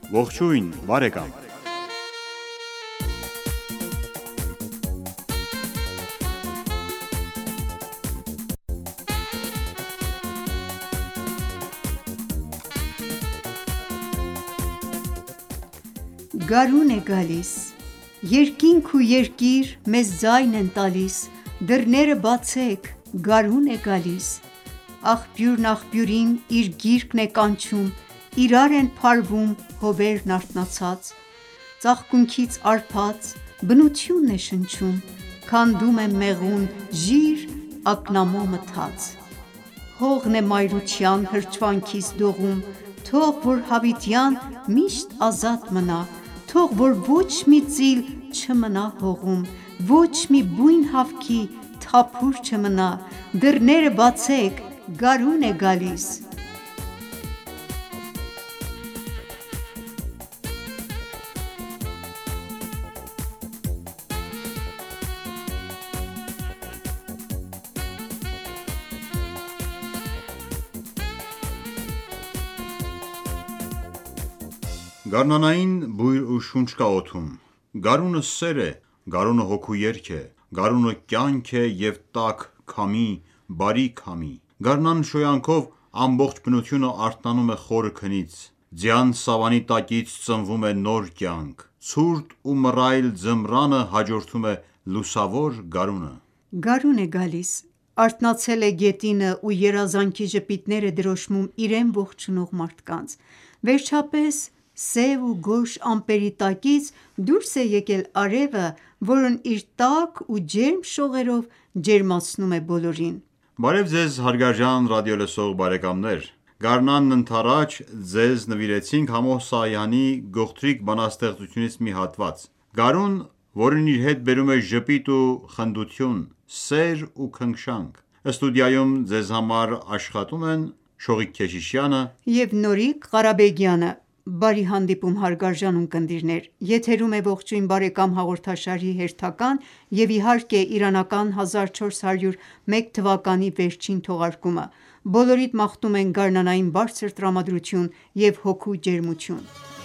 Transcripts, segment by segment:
Ողջույն բարեկամ։ Գարուն է գալիս, երկինք ու երկիր մեզ ձայն են տալիս, դռները բացեք, գարուն է գալիս, աղբյուրն աղբյուրին իր գիրկն է կանչում, իրար են փարվում հովերն արթնացած, ծաղկունքից արբած բնությունն է շնչում, քանդում է մեղուն ժիր ակնամոմը թաց, հողն է մայրության հրճվանքից դողում, թող որ հավիտյան միշտ ազատ մնա, թող որ ոչ մի ծիլ չմնա հողում, ոչ մի բույն հավքի թափուր չմնա, դռները բացեք, գարուն է գալիս։ Գարնանային բույր ու շունչ կա օդում, գարունը սեր է, գարունը հոգու երգ է, գարունը կյանք է և տաք քամի, բարի քամի, գարնան շոյանքով ամբողջ բնությունը արթնանում է խորը քնից, ձյան սավանի տակից ծնվում է նոր կյանք, ցուրտ ու մռայլ ձմռանը հաջորդում է լուսավոր գարունը։ Գարուն է գալիս, արթնացել է գետինը ու երազանքի ժպիտները դրոշմում իրեն ողջունող մարդկանց, վերջապես սև ու գորշ ամպերի տակից դուրս է եկել արևը, որն իր տաք ու ջերմ շողերով ջերմացնում է բոլորին։ Բարև ձեզ հարգարժան ռադիոլսող բարեկամներ, գարնանն ընդառաջ ձեզ նվիրեցինք Ամոս Սահայանի գողտրիկ բանաստեղծությունից մի հատված, գարուն, որն իր հետ բերում է ժպիտ ու խնդություն, սեր ու քնքշանք։ Ստուդիայում ձեզ համար աշխատում են Շողիկ Քեչիշյանը և Նորիկ Ղարաբեգյանը։ Բարի հանդիպում հարգարժան ունկնդիրներ, եթերում է ողջույն բարեկամ հաղորդաշարի հերթական և իհարկե իրանական 1401 թվականի վերջին թողարկումը։ Բոլորիդ մաղթում ենք գարնանային բարձր տրամադրություն և հոգու ջերմություն։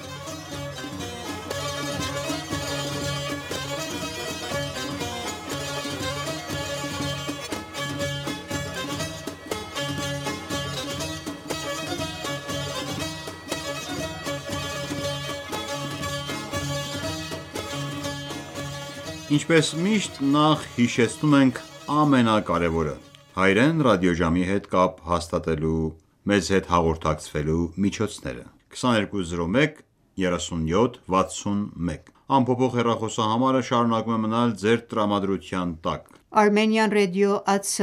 Ինչպես միշտ նախ հիշեցնում ենք ամենակարևորը՝ հայրեն ռադիոժամի հետ կապ հաստատելու, մեզ հետ հաղորդակցվելու միջոցները: 2201 37 61: Անփոփոխ հեռախոսահամարը շարունակում է մնալ ձեր տրամադրության տակ: Armenian Radio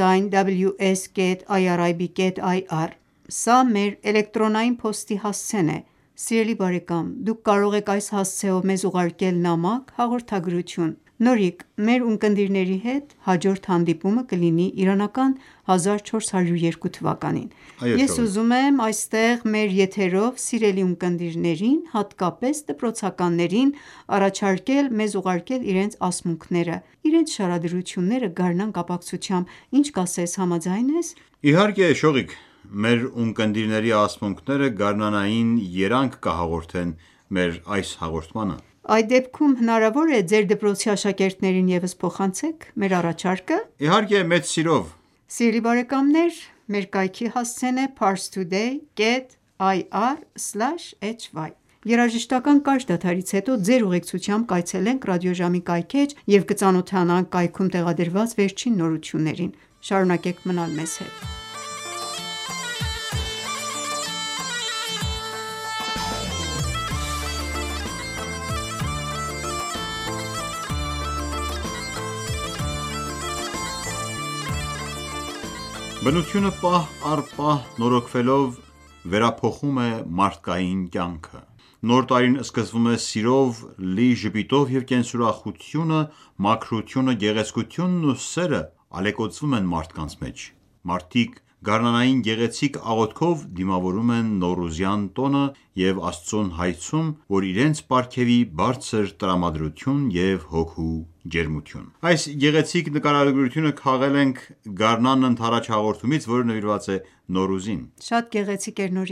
@ws.irib.ir Սա մեր էլեկտրոնային փոստի հասցեն է: Սիրելի բարեկամ դուք կարող եք այս հասցեով մեզ ուղարկել նամակ, հաղորդագրություն: Նորիկ, մեր ունկնդիրների հետ հաջորդ հանդիպումը կլինի իրանական 1402 թվականին: Ես ուզում եմ այստեղ մեր եթերով սիրելի ունկնդիրներին, հատկապես դպրոցականներին առաջարկել մեզ ուղարկել իրենց ասմունքները, իրենց շարադրությունները գարնան կապակցությամբ: Ինչ կասես, համաձայն ես: Իհարկե Շողիկ, մեր ունկնդիրների ասմունքները գարնանային երանգ կհաղորդեն մեր այս հաղորդմանը: Այդ դեպքում հնարավոր է ձեր դպրոցի աշակերտներին ևս փոխանցեք մեր առաջարկը: Իհարկե մեծ սիրով: Սիրելի բարեկամներ մեր կայքի հասցեն է parstoday.ir/hy Երաժշտական կարճ դադարից հետո ձեր ուղեկցությամբ կայցելենք ռադիոժամի կայքէջ և կծանոթանանք կայքում տեղադրված վերջին նորություններին: Շարունակեք մնալ մեզ հետ: Բնությունը պահ առ պահ նորոգվելով վերափոխում է մարդկային կյանքը: Նոր տարին սկսվում է սիրով լի ժպիտով և կենսուրախությունը, մաքրությունը, գեղեցկությունն ու սերը ալեկոծվում են մարդկանց մեջ: Մարդիկ գարնանային գեղեցիկ աղոթքով դիմավորում են Նոռուզյան տոնը և Աստծուն հայցում, որ իրենց պարգևի բարձր տրամադրություն և հոգու ջերմություն: Այս գեղեցիկ նկարագրությունը քաղել ենք գարնանն ընդառաջ հաղորդումից, որը նվիրված է Նոռուզին: Շատ գեղեցիկ էր Նորիկ: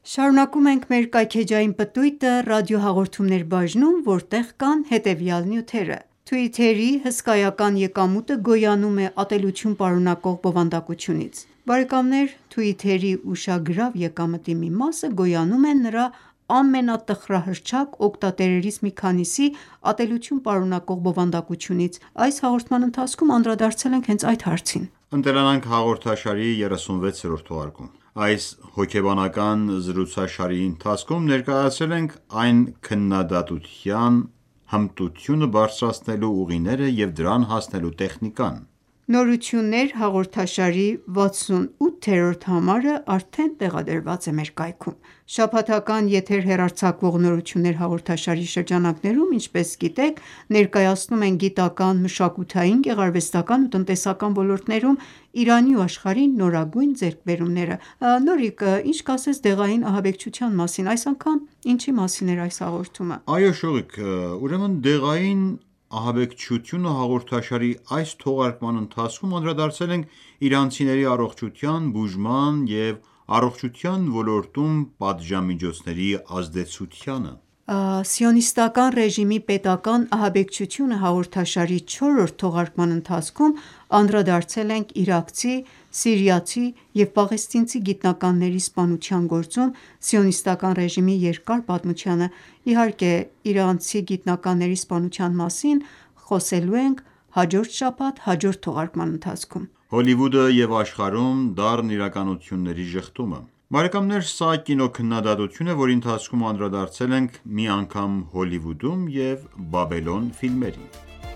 Շարունակում ենք մեր կայքեջային պտույտը ռադիոհաղորդումներ բաժնում, որտեղ կան հետևյալ նյութերը. Twitter-ի հսկայական եկամուտը գոյանում է ատելություն պարունակող բովանդակությունից։ Twitter-ի ուշագրավ եկամտի մի մասը գոյանում է նրա ամենատխրահռչակ օգտատերերից մի քանիսի ատելություն պարունակող բովանդակությունից։ Այս հաղորդման ընթացքում անդրադարձել ենք հենց այդ հարցին։ Ընտելանանք հաղորդաշարի 36-րդ թողարկում։ Այս հոգեբանական զրուցաշարի ընթացքում ներկայացրել ենք այն քննադատության հմտությունը բարձրացնելու ուղիները և դրան հասնելու տեխնիկան։ Նորություններ հաղորդաշարի 68-րդ համարը արդեն տեղադրված է մեր կայքում։ Շաբաթական եթեր հեռարձակվող Նորություններ հաղորդաշարի շրջանակներում, ինչպես գիտեք, ներկայացնում ենք գիտական, մշակութային, գեղարվեստական ու տնտեսական ոլորտներում Իրանի ու աշխարհի նորագույն ձեռքբերումները։ Նորիկ, ինչ կասես դեղային ահաբեկչության մասին։ Այս անգամ ինչի մասին էր այս հաղորդումը։ Այո Շողիկ, ուրեմն դեղային ահաբեկչությունը հաղորդաշարի այս թողարկման ընթացքում անդրադարձել ենք իրանցիների առողջության, բուժման և առողջության ոլորտում պատժամիջոցների ազդեցությանը։ Սիոնիստական ռեժիմի պետական ահաբեկչությունը հաղորդաշարի 4-րդ թողարկման ընթացքում անդրադարձել ենք իրաքցի, սիրիացի և պաղեստինցի գիտնականների սպանության գործում Սիոնիստական ռեժիմի երկար պատմությանը։ Իհարկե, իրանցի գիտնականների սպանության մասին խոսելու ենք հաջորդ շաբաթ հաջորդ թողարկման ընթացքում։ Հոլիվուդը և աշխարհում դառն իրականությունների ժխտումը։ Բարեկամներ, սա կինոքննադատություն է, որի ընթացքում անդրադարձել ենք մի անգամ Հոլիվուդում և Բաբելոն ֆիլմերին։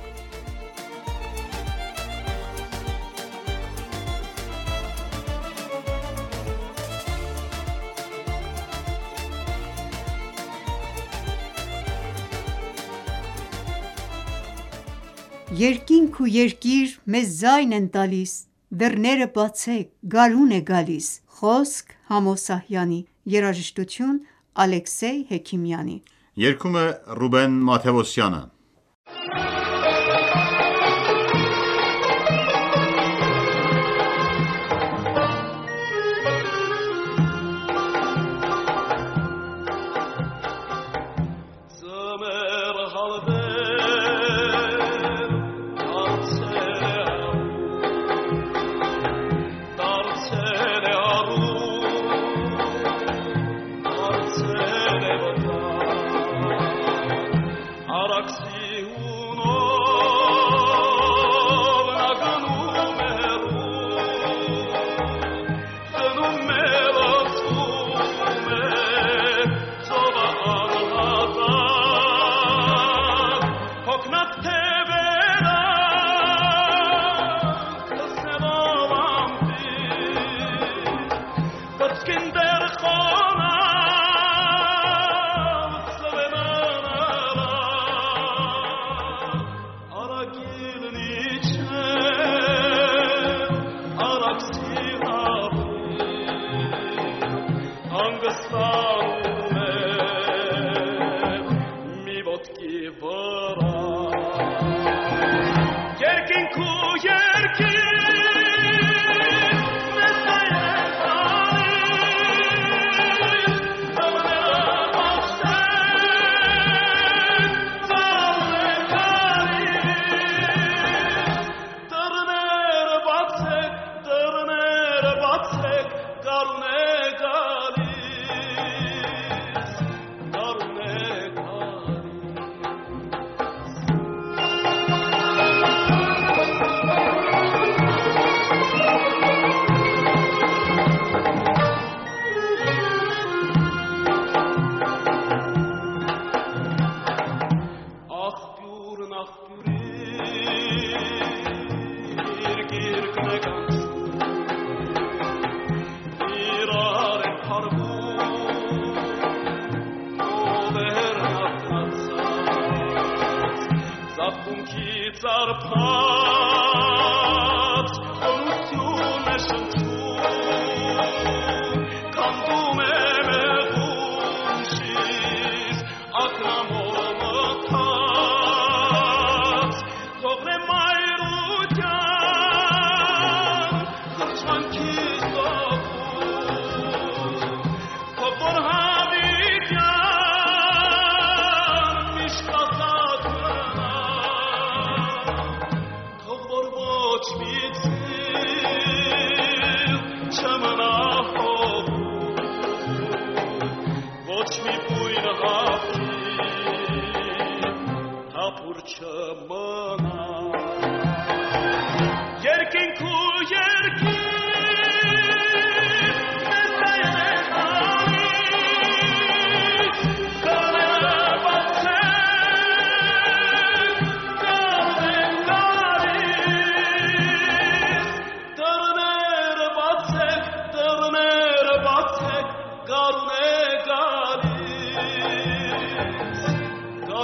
Երկինք ու երկիր մեզ ձայն են տալիս, դռները բացեք, գարուն է գալիս։ Խոսք Համոսահյանի, երաժշտություն Ալեքսեյ Հեքիմյանի։ Երգում է Ռուբեն Մաթևոսյանը։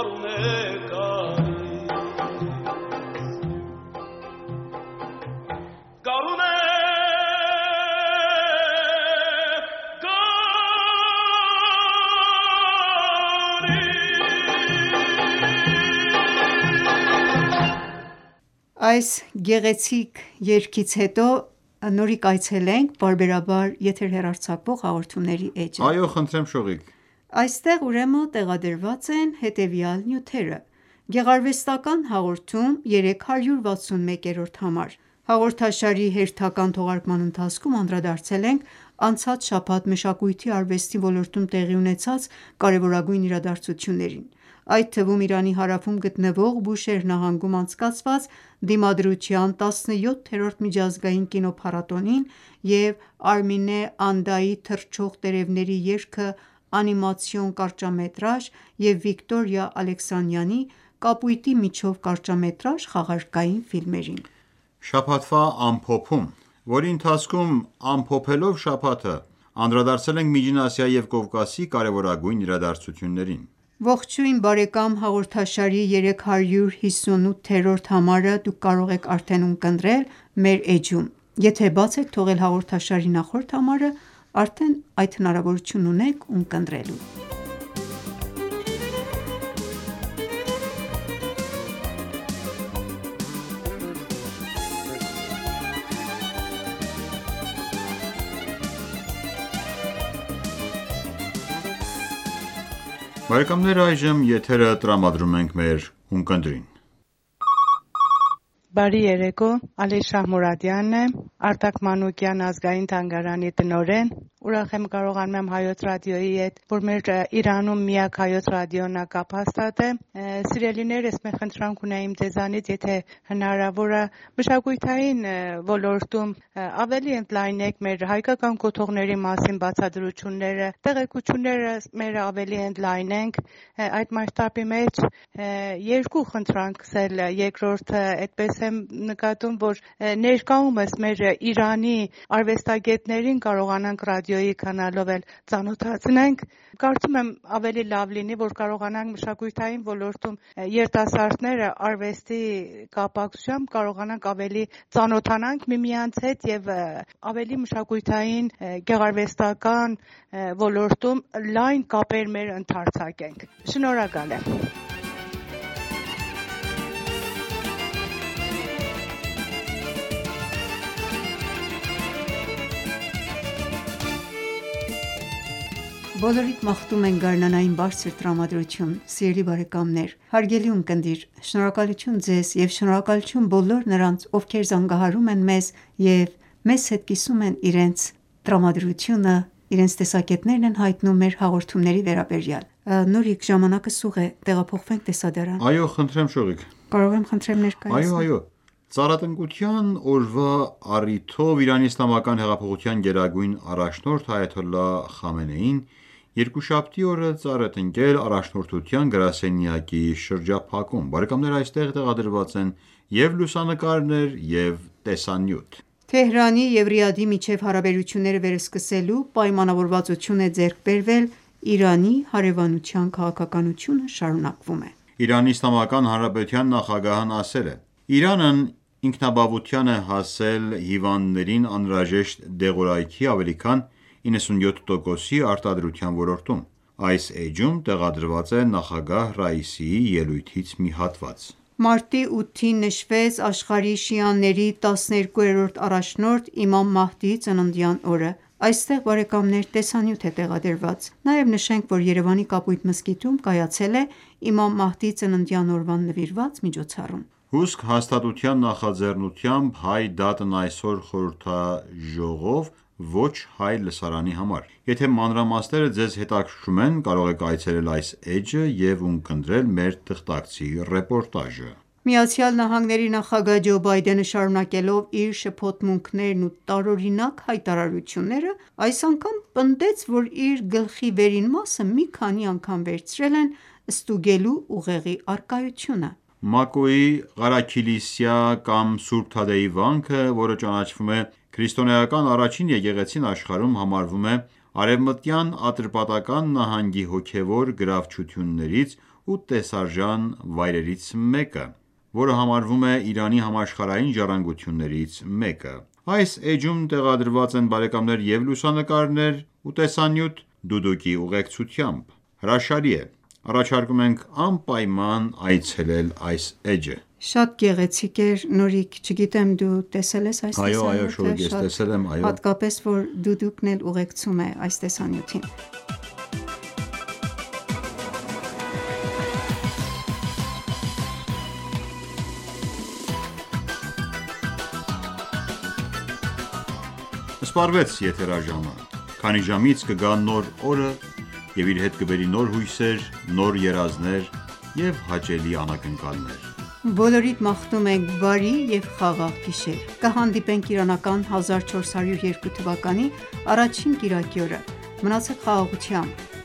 Այս գեղեցիկ երգից հետո նորիկ այցելենք պարբերաբար եթեր հեռարձակվող հաղորդումների էջը։ Այո, խնդրեմ Շողիկ։ Այստեղ ուրեմն տեղադրված են հետևյալ նյութերը. Գեղարվեստական հաղորդում 361-րդ համար։ Հաղորդաշարի հերթական թողարկման ընթացքում անդրադարձել ենք անցած շաբաթ մշակույթի արվեստի ոլորտում տեղի ունեցած կարևորագույն իրադարձություններին, այդ թվում Իրանի հարավում գտնվող Բուշեհր նահանգում անցկացված Դիմադրության 17-րդ միջազգային կինոփառատոնին և Արմինե Անդայի «Թռչող տերևների երգը» անիմացիոն կարճամետրաժ և Վիկտորիա Ալեքսանյանի «Կապույտի միջով» կարճամետրաժ խաղարկային ֆիլմերին։ Շաբաթվա ամփոփում, որի ընթացքում ամփոփելով շաբաթը անդրադարձել ենք Միջին Ասիայի և Կովկասի կարևորագույն իրադարձություններին։ Ողջույն բարեկամ, հաղորդաշարի 358-րդ համարը դուք կարող եք արդեն ունկնդրել մեր էջում։ Եթե բաց եք թողել հաղորդաշարի նախորդ համարը, արդեն այդ հնարավորությունն ունեք ունկնդրելու։ Բարեկամներ, այժմ եթերը տրամադրում ենք մեր ունկնդրին։ Բարի երեկո, Ալիշ Շահմուրադյանն է, Արտակ Մանուկյան ազգային թանգարանի տնօրեն։ Ուրախ եմ կարողանում եմ Հայոց ռադիոյի հետ, որ մեր Իրանում միակ հայոց ռադիոն է կապ հաստատե։ Սիրելիներս, մեր խնդրանք ունեիմ ձեզանից, եթե հնարավոր է մշակութային ոլորտում ավելի ընդլայնեք մեր հայկական կոթողների մասին բացատրությունները, տեղեկությունները մեր ավելի ընդլայնենք։ Այդ մասշտաբի մեջ երկու խնդրանքսել, երկրորդը այդպես եմ նկատում, որ ներկայումս մեր Իրանի արվեստագետներին կարողանանք ռադիոյի կանալով էլ ծանոթացնենք։ Կարծում եմ ավելի լավ լինի, որ կարողանանք մշակութային ոլորտում երիտասարդները արվեստի կապակցությամբ կարողանանք ավելի ծանոթանանք միմյանց հետ եւ ավելի մշակութային գեղարվեստական ոլորտում լայն կապեր մեր ընդարձակենք։ Շնորհակալ եմ։ Բոլորիդ մաղթում են գարնանային բարձր տրամադրություն, սիրելի բարեկամներ, հարգելի ունկնդիր, շնորհակալություն ձեզ և շնորհակալություն բոլոր նրանց, ովքեր զանգահարում են մեզ և մեզ հետ կիսում են իրենց տրամադրությունը, իրենց տեսակետներն են հայտնում մեր հաղորդումների վերաբերյալ։ Նորիկ, ժամանակը սուղ է, տեղափոխվենք տեսադարան։ Այո, խնդրեմ Շողիկ։ Կարող եմ խնդրեմ ներկայացնել։ Այո։ Ծառատնկության օրվա առիթով Իրանի Իսլամական հեղափոխության գերագույն առաջնորդ Այաթոլլահ Խամենեին երկուշաբթի օրը ծառատնկել առաջնորդության գրասենյակի շրջափակում։ Բարեկամներ, այստեղ տեղադրված են և լուսանկարներ և տեսանյութ։ Թեհրանի և Ռիադի միջև հարաբերությունները վերսկսելու պայմանավորվածություն է ձեռք բերվել, Իրանի հարևանության քաղաքականությունը շարունակվում է։ Իրանի Իսլամական Հանրապետության նախագահն ասել է. «Իրանն ինքնաբավության է հասել հիվանդներին անհրաժեշտ դեղորայքի ավելի քան 97%-ի արտադրության ոլորտում»։ Այս էջում տեղադրված է նախագահ Ռայիսիի ելույթից մի հատված։ Մարտի 8-ին նշվեց աշխարհի շիաների 12-րդ առաջնորդ իմամ Մահդիի ծննդյան օրը։ Այստեղ բարեկամներ տեսանյութ է տեղադրված։ Նաև նշենք, որ Երևանի Կապույտ մզկիթում կայացել է իմամ Մահդիի ծննդյան օրվան նվիրված միջոցառում։ Հուսք հաստատության նախաձեռնությամբ Հայ դատն այսօր խորհրդաժողով ոչ հայ լսարանի համար։ Եթե մանրամասները ձեզ հետաքրքրում են, կարող եք այցելել այս էջը և ունկնդրել մեր թղթակցի ռեպորտաժը։ ԱՄՆ նախագահ Ջո Բայդենը շարունակելով իր շփոթմունքներն ու տարօրինակ հայտարարությունները, այս անգամ պնդեց, որ իր գլխի վերին մասը մի քանի անգամ վերցրել են ստուգելու ուղեղի առկայությունը։ Մակոյի Ղարաքիլիսիա կամ Սուրբ Թադեի վանքը, որը ճանաչվում է քրիստոնեական առաջին եկեղեցին աշխարհում, համարվում է Արևմտյան Ատրպատական նահանգի հոգևոր գրավչություններից ու տեսարժան վայրերից մեկը, որը համարվում է Իրանի համաշխարհային ժառանգություններից մեկը։ Այս էջում տեղադրված են և լուսանկարներ ու տեսանյութ դուդուկի ուղեկցությամբ։ Հրաշալի է։ Առաջարկում ենք անպայման այցելել այս էջը։ Շատ գեղեցիկ էր, Նուրիկ, չգիտեմ դու տեսել ես այս տեսանյութը։ Այո, շնորհք, ես տեսել եմ, այո։ Հատկապես, որ դուդուկն էլ ուղեկցում է այս տեսանյութին։ Սպառվեց եթերաժամը, քանի ժամից կգա նոր օրը և իր հետ կբերի նոր հույսեր, նոր երազներ և հաճելի անակնկալներ։ Բոլորիդ մաղթում ենք բարի և խաղաղ գիշեր։ Կհանդիպենք իրանական 1402 թվականի առաջին կիրակի օրը։ Մնացեք խաղաղությամբ։